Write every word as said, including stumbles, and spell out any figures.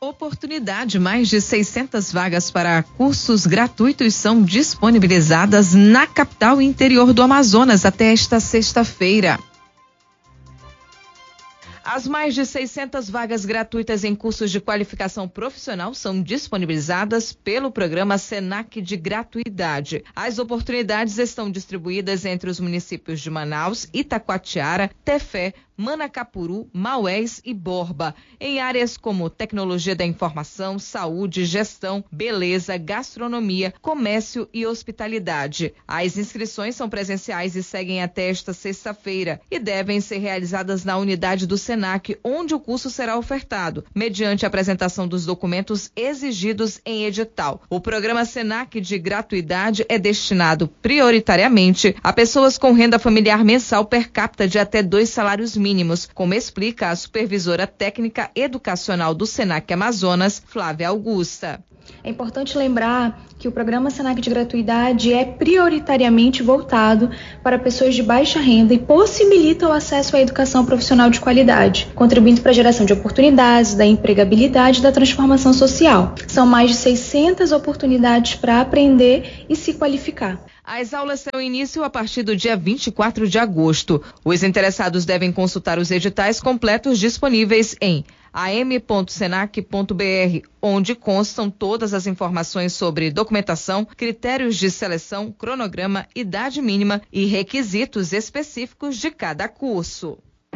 Oportunidade, mais de seiscentas vagas para cursos gratuitos são disponibilizadas na capital e interior do Amazonas até esta sexta-feira. As mais de seiscentas vagas gratuitas em cursos de qualificação profissional são disponibilizadas pelo programa Senac de gratuidade. As oportunidades estão distribuídas entre os municípios de Manaus, Itacoatiara, Tefé, Manacapuru, Maués e Borba, em áreas como tecnologia da informação, saúde, gestão, beleza, gastronomia, comércio e hospitalidade. As inscrições são presenciais e seguem até esta sexta-feira e devem ser realizadas na unidade do Senac, onde o curso será ofertado, mediante a apresentação dos documentos exigidos em edital. O programa Senac de gratuidade é destinado prioritariamente a pessoas com renda familiar mensal per capita de até dois salários mínimos, como explica a supervisora técnica educacional do Senac Amazonas, Flávia Augusta. É importante lembrar que o programa Senac de gratuidade é prioritariamente voltado para pessoas de baixa renda e possibilita o acesso à educação profissional de qualidade, contribuindo para a geração de oportunidades, da empregabilidade e da transformação social. São mais de seiscentas oportunidades para aprender e se qualificar. As aulas terão início a partir do dia vinte e quatro de agosto. Os interessados devem consultar os editais completos disponíveis em a m ponto senac ponto b r, onde constam todas as informações sobre documentação, critérios de seleção, cronograma, idade mínima e requisitos específicos de cada curso.